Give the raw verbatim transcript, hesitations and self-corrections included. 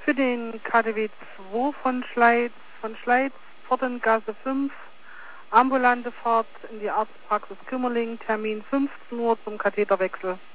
Für den K D W zwei von Schleiz, von Schleiz, Pfortengasse fünf, ambulante Fahrt in die Arztpraxis Kümmerling, Termin fünfzehn Uhr zum Katheterwechsel.